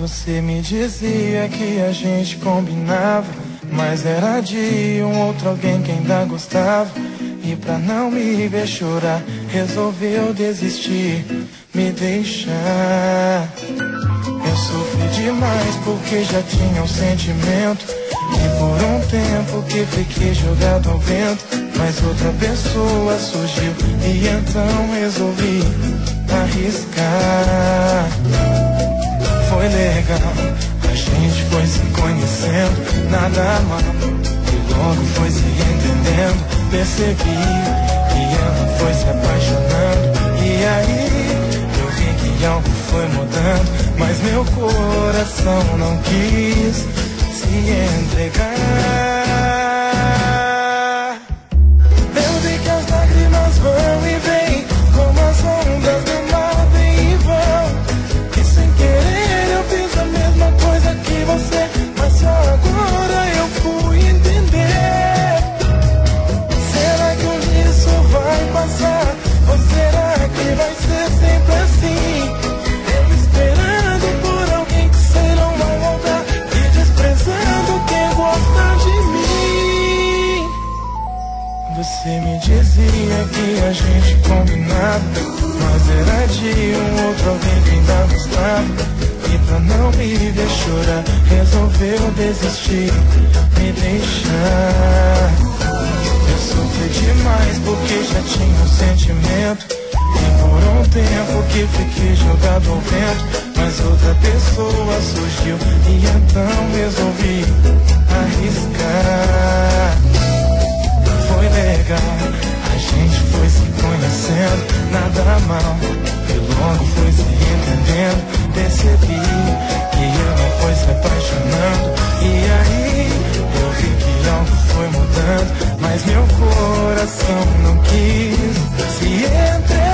Você me dizia que a gente combinava, mas era de um outro alguém que ainda gostava. E pra não me ver chorar, resolveu desistir, me deixar. Eu sofri demais porque já tinha um sentimento, e por um tempo que fiquei jogado ao vento. Mas outra pessoa surgiu e então resolvi arriscar. Foi legal, a gente foi se conhecendo, nada mal, e logo foi se entendendo. Percebi que ela foi se apaixonando, e aí eu vi que algo foi mudando. Mas meu coração não quis se entregar. Eu vi que as lágrimas vão e vêm, como as ondas do mar vêm e vão. E sem querer eu fiz a mesma coisa que você, mas só agora eu fui entender. Será que um dia isso vai passar? Ou será que vai ser sempre assim? Eu esperando por alguém que sei não vai voltar, e desprezando quem gosta de mim. Você me dizia que a gente combinava, mas era de um outro alguém que ainda gostava. E pra não me ver chorar, resolveu desistir, me deixar. Eu sofri demais porque já tinha um sentimento, e por um tempo que fiquei jogado ao vento. Mas outra pessoa surgiu e então resolvi arriscar. Foi legal, a gente foi se conhecendo, nada mal, e logo foi se entendendo. Percebi que ela foi se apaixonando, e aí eu vi que algo foi mudando. Mas meu coração não quis se entregar.